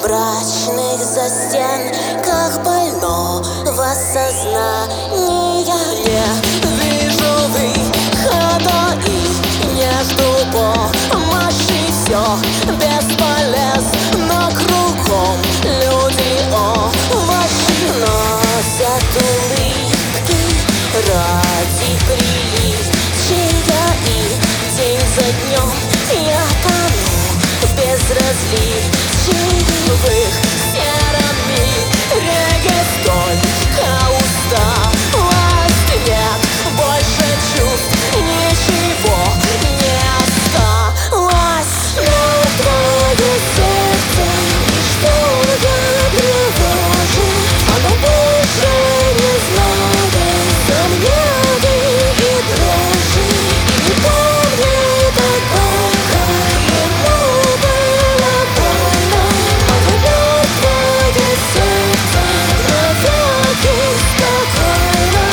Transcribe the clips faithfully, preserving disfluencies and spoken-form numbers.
мрачных застенках больного сознания не вижу выхода и не жду помощи. Все бесполезно кругом, люди овощи носят улыбки ради приличия, и день за днем я тону в безразличии. В их сером мире столько усталости, нет больше чувств, ничего не осталось. Мертвое сердце, что я тревожит, оно больше не знает сомнений и дрожи. Не помнит о том, как ему было больно. Мое мертвое сердце навеки спокойно.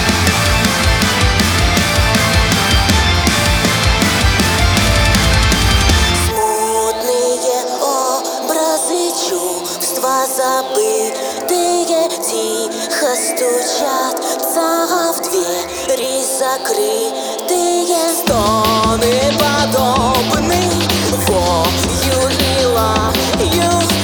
Смутные образы, чувства забытые тихо стучатся в двери закрытые. Стоны подобны вою и лаю